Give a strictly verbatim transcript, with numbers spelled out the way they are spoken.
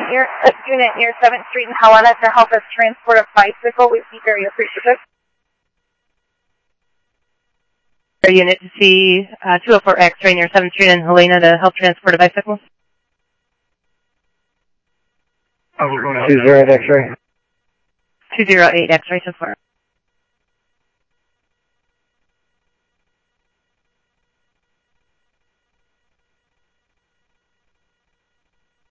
near, a unit near seventh Street in Helena to help us transport a bicycle. We'd be very appreciative. Our unit to see uh, two oh four X-ray near seventh Street in Helena to help transport a bicycle. Oh, we're going to two oh eight X-ray. two oh eight X-ray so far.